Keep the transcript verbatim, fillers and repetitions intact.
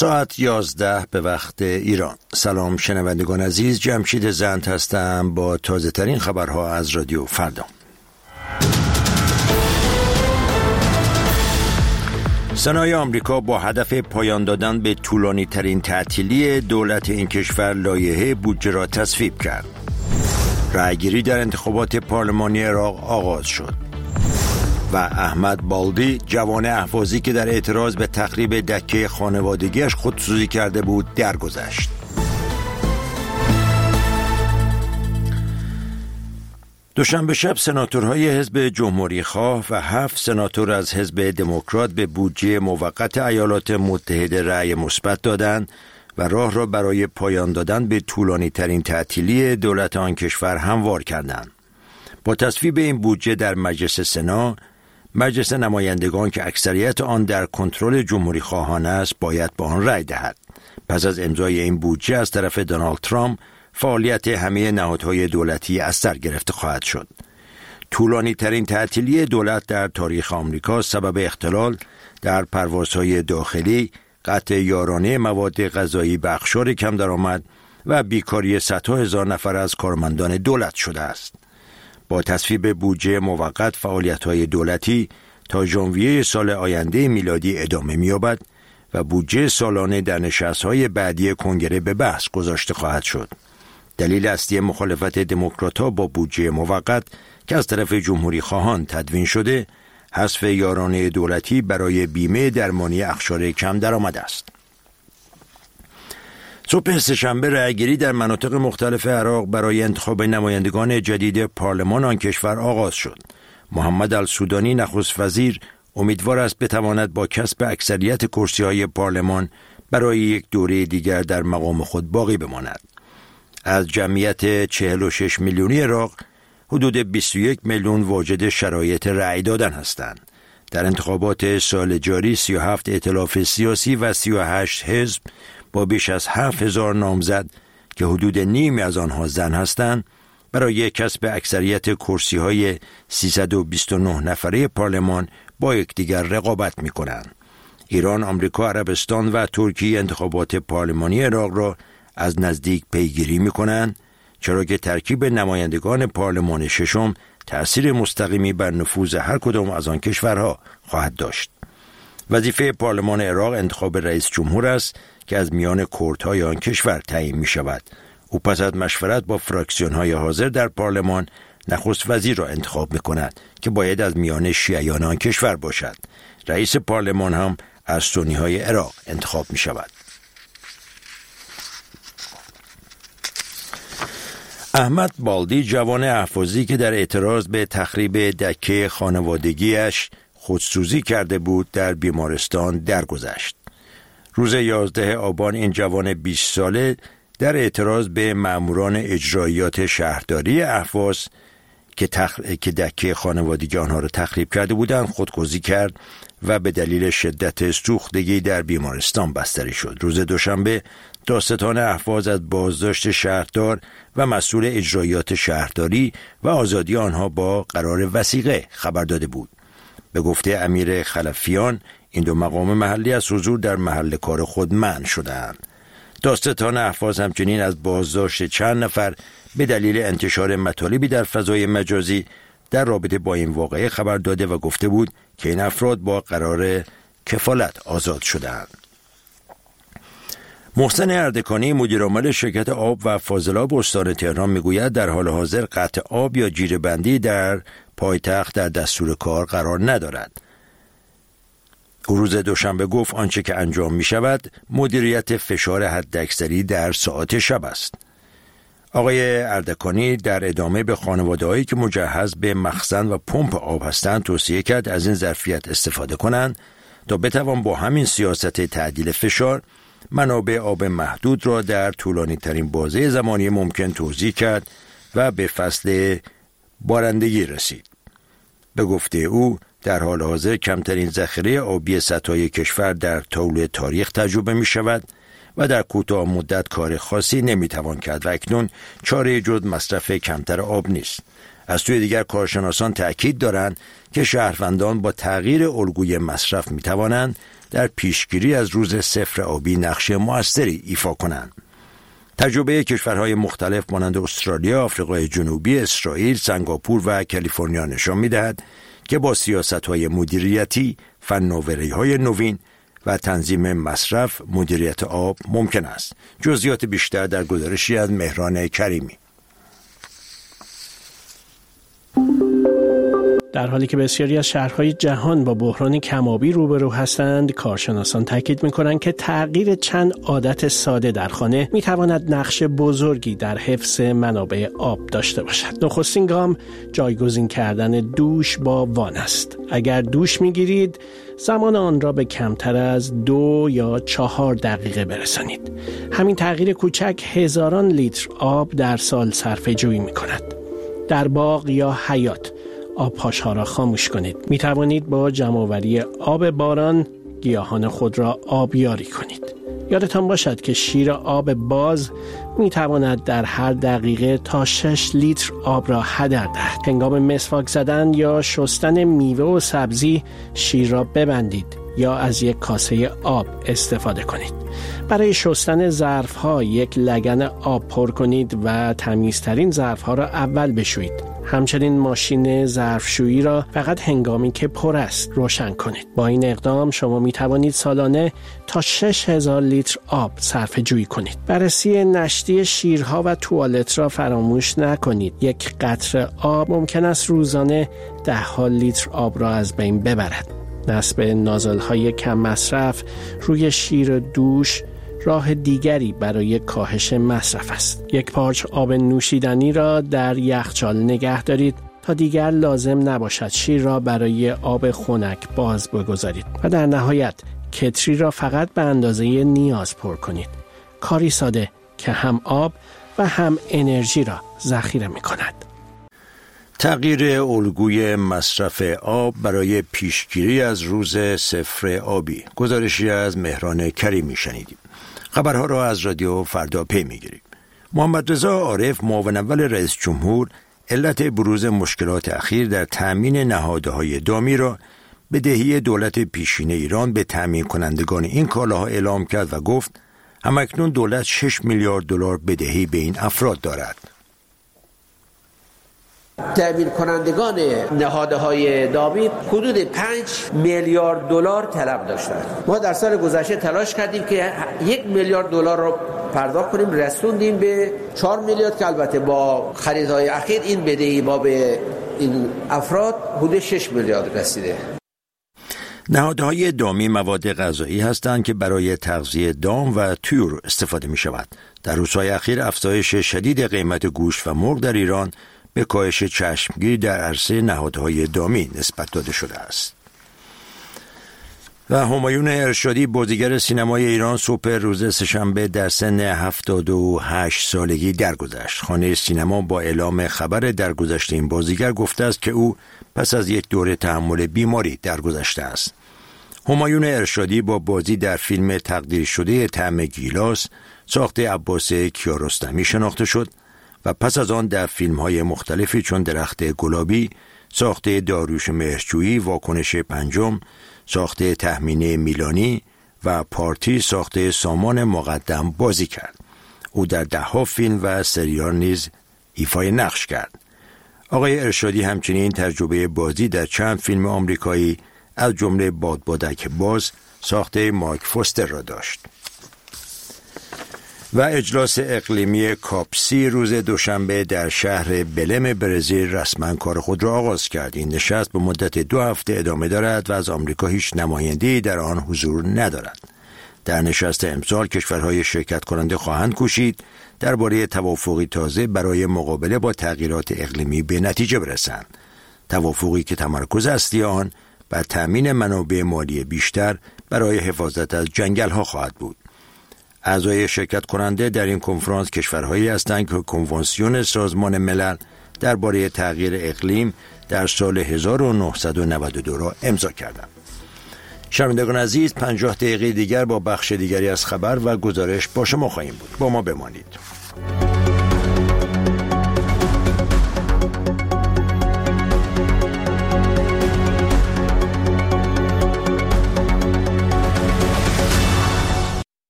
ساعت یازده به وقت ایران. سلام شنوندگان عزیز، جمشید زند هستم با تازه ترین خبرها از رادیو فردا. سنای آمریکا با هدف پایان دادن به طولانی ترین تعطیلی دولت این کشور لایحه بودجه را تصویب کرد. رأیگیری در انتخابات پارلمانی عراق آغاز شد و احمد بالدی جوان اهوازی که در اعتراض به تخریب دکه خانوادگیش خودسوزی کرده بود درگذشت. دوشنبه شب سناتورهای حزب جمهوری خواه و هفت سناتور از حزب دموکرات به بودجه موقت ایالات متحده رأی مثبت دادند و راه را برای پایان دادن به طولانی ترین تعطیلی دولت آن کشور هموار کردند. با تصویب این بودجه در مجلس سنا، مجلس نمایندگان که اکثریت آن در کنترل جمهوری خواهان است باید با آن رأی دهد. پس از امضای این بودجه از طرف دونالد ترامپ فعالیت همه نهادهای دولتی از سر گرفته خواهد شد. طولانی ترین تعطیلی دولت در تاریخ آمریکا سبب اختلال در پروازهای داخلی، قطع یارانه مواد غذایی به اقشار کم درآمد و بیکاری صدها هزار نفر از کارمندان دولت شده است. با تصویب بودجه موقت فعالیت‌های دولتی تا ژانویه سال آینده میلادی ادامه می‌یابد و بودجه سالانه در نشست‌های بعدی کنگره به بحث گذاشته خواهد شد. دلیل اصلی مخالفت دموکرات‌ها با بودجه موقت که از طرف جمهوری خواهان تدوین شده، حذف یارانه دولتی برای بیمه درمانی اقشار کم درآمد است. صبح سه‌شنبه رأیگیری در مناطق مختلف عراق برای انتخاب نمایندگان جدید پارلمان آن کشور آغاز شد. محمد السودانی نخست وزیر امیدوار است بتواند با کسب اکثریت کرسی‌های پارلمان برای یک دوره دیگر در مقام خود باقی بماند. از جمعیت چهل و شش میلیونی عراق، حدود بیست و یک میلیون واجد شرایط رأی دادن هستند. در انتخابات سال جاری سی و هفت ائتلاف سیاسی و سی و هشت حزب با بیش از هفت هزار نامزد که حدود نیمی از آنها زن هستند برای کسب اکثریت کرسی‌های سیصد و بیست و نه نفره پارلمان با یکدیگر رقابت می‌کنند. ایران، آمریکا، عربستان و ترکیه انتخابات پارلمانی عراق را از نزدیک پیگیری می‌کنند، چرا که ترکیب نمایندگان پارلمان ششم تأثیر مستقیمی بر نفوذ هر کدام از آن کشورها خواهد داشت. وظیفه پارلمان عراق انتخاب رئیس جمهور است که از میان کردهای آن کشور تعیین می شود. او پس از مشورت با فراکسیون های حاضر در پارلمان نخست وزیر را انتخاب می کند که باید از میان شیعیان آن کشور باشد. رئیس پارلمان هم از سنی های عراق انتخاب می شود. احمد بالدی جوان اهوازی که در اعتراض به تخریب دکه خانوادگیش خودسوزی کرده بود در بیمارستان درگذشت. روز یازده آبان این جوان بیست ساله در اعتراض به ماموران اجراییات شهرداری اهواز که, تخ... که دکه خانوادگی آنها را تخریب کرده بودند خودکشی کرد و به دلیل شدت سوختگی در بیمارستان بستری شد. روز دوشنبه دادستان اهواز از بازداشت شهردار و مسئول اجراییات شهرداری و آزادی آنها با قرار وثیقه خبر داده بود. به گفته امیر خلفیان، این دو مقام محلی از حضور در محل کار خود منع شدند. دادستان اهواز همچنین از بازداشت چند نفر به دلیل انتشار مطالبی در فضای مجازی در رابطه با این واقعه خبر داده و گفته بود که این افراد با قرار کفالت آزاد شدند. محسن اردکانی مدیرعامل شرکت آب و فاضلاب استان تهران میگوید در حال حاضر قطع آب یا جیره‌بندی در پایتخت در دستور کار قرار ندارد. او روز دوشنبه گفت آنچه که انجام می شود مدیریت فشار حداکثری در ساعات شب است. آقای اردکانی در ادامه به خانواده‌هایی که مجهز به مخزن و پمپ آب هستند توصیه کرد از این ظرفیت استفاده کنند تا بتوان با همین سیاست تعدیل فشار منابع آب محدود را در طولانی ترین بازه زمانی ممکن توزیع کرد و به فصل بارندگی رسید. به گفته او در حال حاضر کمترین ذخیره آبی سطحی کشور در طول تاریخ تجربه می شود و در کوتاه مدت کار خاصی نمی توان کرد و اکنون چاره جز مصرف کمتر آب نیست. از سوی دیگر کارشناسان تأکید دارند که شهروندان با تغییر الگوی مصرف می توانند در پیشگیری از روز صفر آبی نقش موثری ایفا کنند. تجربه کشورهای مختلف مانند استرالیا، آفریقای جنوبی، اسرائیل، سنگاپور و کالیفرنیا نشان می‌دهد که با سیاست‌های مدیریتی، فناوری‌های نوین و تنظیم مصرف مدیریت آب ممکن است. جزئیات بیشتر در گزارشی از مهران کریمی. در حالی که بسیاری از شهرهای جهان با بحران کم‌آبی روبرو هستند، کارشناسان تاکید می‌کنند که تغییر چند عادت ساده در خانه می‌تواند نقش بزرگی در حفظ منابع آب داشته باشد. نخستین گام جایگزین کردن دوش با وان است. اگر دوش می‌گیرید، زمان آن را به کمتر از دو یا چهار دقیقه برسانید. همین تغییر کوچک هزاران لیتر آب در سال صرفه‌جویی می‌کند. در باغ یا حیاط آبپاش‌ها را خاموش کنید. می توانید با جمع‌آوری آب باران گیاهان خود را آبیاری کنید. یادتان باشد که شیر آب باز می تواند در هر دقیقه تا شش لیتر آب را هدر دهد. هنگام مسواک زدن یا شستن میوه و سبزی شیر را ببندید یا از یک کاسه آب استفاده کنید. برای شستن ظرف‌ها یک لگن آب پر کنید و تمیزترین ظرف‌ها را اول بشویید. همچنین ماشین ظرفشویی را فقط هنگامی که پر است روشن کنید. با این اقدام شما می توانید سالانه تا شش هزار لیتر آب صرفه جویی کنید. بررسی نشتی شیرها و توالت را فراموش نکنید. یک قطره آب ممکن است روزانه ده ها لیتر آب را از بین ببرد. نصب نازل‌های کم مصرف روی شیر دوش راه دیگری برای کاهش مصرف است. یک پارچ آب نوشیدنی را در یخچال نگه دارید تا دیگر لازم نباشد شیر را برای آب خنک باز بگذارید. و در نهایت کتری را فقط به اندازه نیاز پر کنید. کاری ساده که هم آب و هم انرژی را ذخیره می کند. تغییر الگوی مصرف آب برای پیشگیری از روز صفر آبی. گزارشی از مهران کریمی شنیدیم. خبرها را از رادیو فردا پی می‌گیریم. محمد رضا عارف معاون اول رئیس جمهور علت بروز مشکلات اخیر در تأمین نهادهای دامی را بدهی دولت پیشین ایران به تأمین کنندگان این کالاها اعلام کرد و گفت همکنون دولت شش میلیارد دلار بدهی به این افراد دارد. تأمین کنندگان نهادهای دامی حدود پنج میلیارد دلار طلب داشتند. ما در سال گذشته تلاش کردیم که یک میلیارد دلار رو پرداخت کنیم، رسوندیم به چهار میلیارد که البته با خریدهای اخیر این بدهی ما به این افراد حدود شش میلیارد رسیده. نهادهای دامی مواد غذایی هستند که برای تغذیه دام و طیور استفاده می شود. در روزهای اخیر افزایش شدید قیمت گوشت و مرغ در ایران به کاهش چشمگیری در عرصه نهادهای دامی نسبت داده شده است. و همایون ارشادی بازیگر سینمای ایران صبح روز سه‌شنبه در سن هفتاد و هشت سالگی درگذشت. خانه سینما با اعلام خبر درگذشت این بازیگر گفته است که او پس از یک دوره تحمل بیماری درگذشته است. همایون ارشادی با بازی در فیلم تقدیر شده طعم گیلاس ساخته عباس کیارستمی شناخته شد و پس از آن در فیلم‌های مختلفی چون درخت گلابی، ساخته داریوش مهرجویی، واکنش پنجم، ساخته تهمینه میلانی و پارتی ساخته سامان مقدم بازی کرد. او در ده ها فیلم و سریال نیز ایفای نقش کرد. آقای ارشادی همچنین تجربه بازی در چند فیلم آمریکایی از جمله بادبادک باز ساخته مارک فوستر را داشت. و اجلاس اقلیمی کاپسی روز دوشنبه در شهر بلم برزیل رسما کار خود را آغاز کرد. این نشست به مدت دو هفته ادامه دارد و از آمریکا هیچ نماینده‌ای در آن حضور ندارد. در نشست امسال کشورهای شرکت کننده خواهند کوشید درباره توافقی تازه برای مقابله با تغییرات اقلیمی به نتیجه برسند. توافقی که تمرکز اصلی آن بر تأمین منابع مالی بیشتر برای حفاظت از جنگل‌ها خواهد بود. اعضای شرکت کننده در این کنفرانس کشورهایی هستند که کنوانسیون سازمان ملل درباره تغییر اقلیم در سال هزار و نهصد و نود و دو را امضا کردند. شنوندگان عزیز، پنجاه دقیقه دیگر با بخش دیگری از خبر و گزارش با شما خواهیم بود. با ما بمانید.